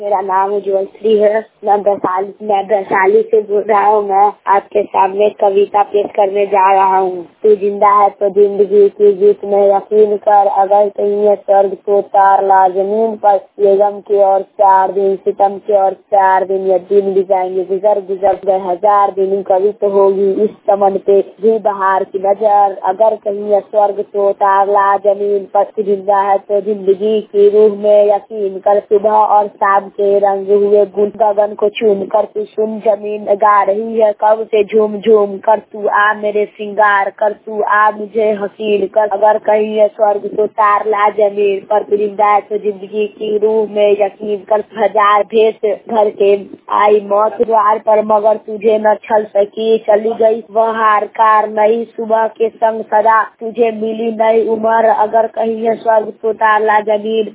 मेरा नाम उज्ज्वल है। मैं वैशाली से बोल रहा हूँ। मैं आपके सामने कविता पेश करने जा रहा हूँ। तू जिंदा है तो जिंदगी की जीत में यकीन कर, अगर कहीं है स्वर्ग तो तार ला जमीन पर। ये गम की और 4 दिन, सितम की और 4 दिन, ये दिन भी जाएंगे गुजर गुजर गए 1000 दिन। कभी तो होगी इस चमन पे भी बहार की नजर, अगर कहीं है स्वर्ग तो तार ला जमीन पर। तू जिंदा है तो जिंदगी की रूह में यकीन कर, सुबह और शाम के रंग हुए गुल गगन को चूम कर। तू सुन जमीन गा रही है कब से झूम झूम कर, तू आ मेरे श्रृंगार कर, तू आ मुझे हसीन कर। अगर कहीं है स्वर्ग तो तार ला जमीन पर, तू जिंदा है तो जिंदगी की रूह में यकीन कर। 1000 भेंट घर के आई मौत द्वार पर, मगर तुझे न छल सकी। चली गई वह हार कार नई सुबह के संग सदा, तुझे मिली नई उम्र। अगर कहीं है स्वर्ग तो तार ला जमीन